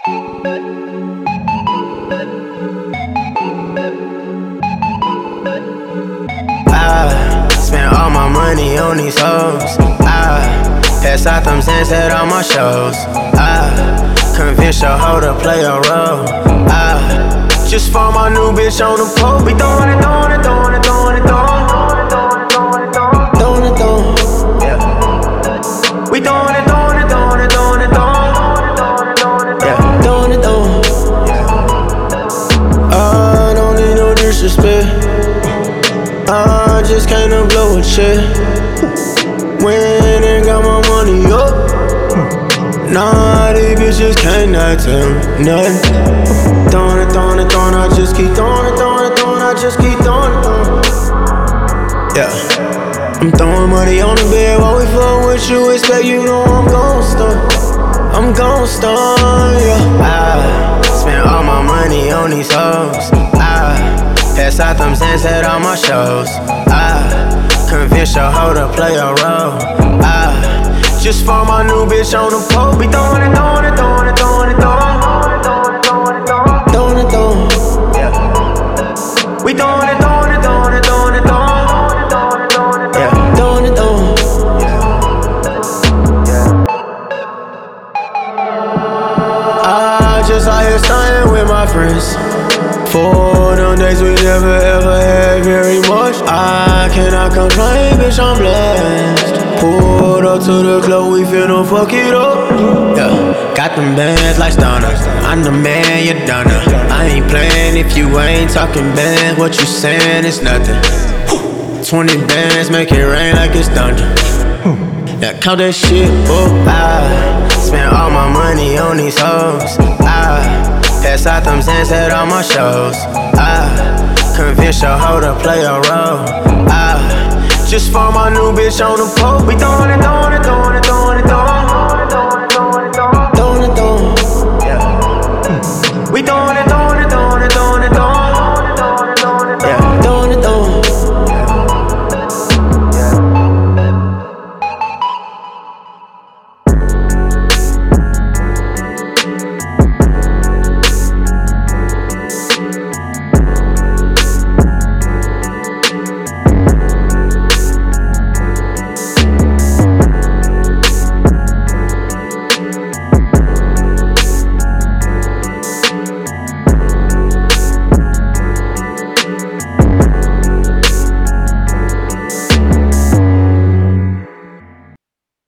I spent all my money on these hoes. I pass out them Zans at all my shows. I convince your hoe to play a role. I just found my new bitch on the pole. We throwin' it, throwin' it, throwin' it, throwin' it, throwin' it, throwin' it, yeah. We throwin' it, throwin' it, throwin' it, throwin' it, throwin' it, yeah. Throwin' it, throwin' it. I don't need no disrespect. I just came to blow a check. Went and got my money up. Nah, these bitches can't not tell me nothing. Throwin' it, throwin' it, throwin' it, I just keep throwin' it, throwin' it, throwin' it, I just keep throwin' it, throwin' it. Yeah, I'm throwing money on the bed while we fuck with you. Expect you know I'm gon' stunt. I'm gon' stunt, yeah. I spent all my money on these hoes. I pass out them Zans at all my shows. I convince your hoe to play a role. I just found my new bitch on the pole. We throwin' it, throwin' it, throwin' it, throwin' it, throwin' it, throwin' it, throwin' it, yeah. We throwin' it, throwin' it, throwin' it, throwin' it, throwin' it, yeah. Throwin' it, throwin' it, yeah. I just out here stuntin' with my friends. For them days we never ever had very much. I cannot complain, bitch, I'm blessed. Pulled up to the club, we finna fuck it up. Yeah, got them bands like Stunner. I'm the man, you done her. I ain't playing if you ain't talking bands. What you saying is nothing. 20 bands, make it rain like it's thunder. Yeah, count that shit up. I spent all my money on these hoes. I pass out them Zans at all my shows. I convince your hoe to play a role. I just found my new bitch on the pole. We throwin' it, throwin' it, throwin' it, throwin' it, throwin' it.